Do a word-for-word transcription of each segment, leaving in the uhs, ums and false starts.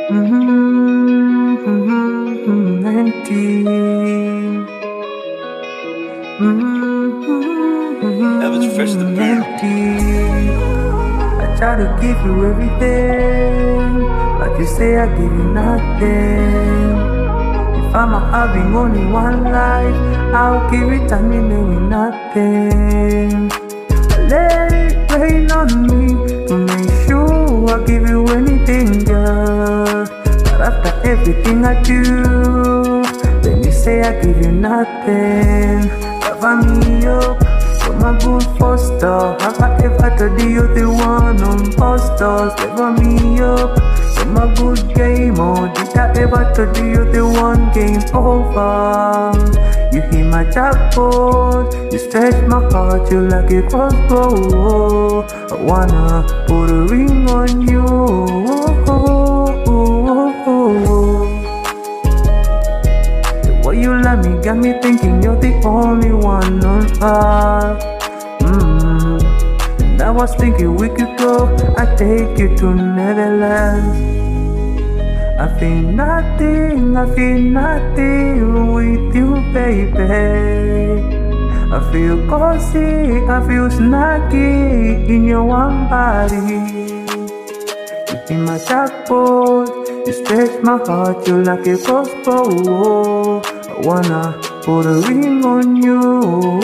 Mm-hmm, mm-hmm, empty. Mm-hmm, That was fresh to beat. empty. I try to give you everything, but you say I give you nothing. If I'm having only one life, I'll give it and you know with nothing. Let it rain on me to make sure I give you anything, girl. But after everything I do, then you say I give you nothing. Cover me up, you're my good foster. Have I ever told you you're the one on posters? Cover me up, you're my good gamer. Did I ever told you you're the one game over? You hit my jackpot, you stretch my heart, you like a crossbow. I wanna put a ring on you. The way you love me got me thinking you're the only one on earth. Mm. And I was thinking we could go, I'd take you to Netherlands. I feel nothing, I feel nothing with you, baby. I feel cozy, I feel snuggy in your one body. You in my jackpot, you stretch my heart, you like a crossbow. I wanna put a ring on you.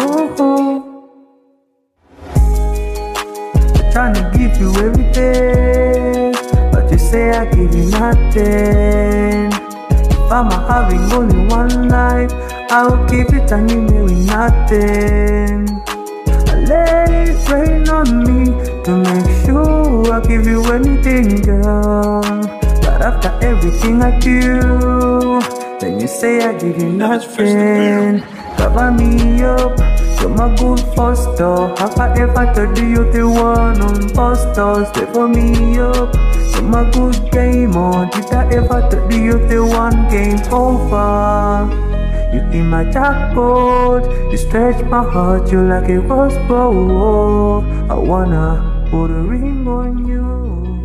I'm trying to give you everything, but you say I give you nothing. If I'm having only one life, I'll give it and you know with nothing. I let it rain on me to make sure I give you anything, girl. But after everything I do, then you say I give you nothing. Cover me up, you're my good foster. Have I ever told you you're the one on posters? Cover me up, you're my good gamer. Did I ever tell you you're the one game over? You in my jackpot, you stretch my heart, you like a crossbow. I wanna put a ring on you.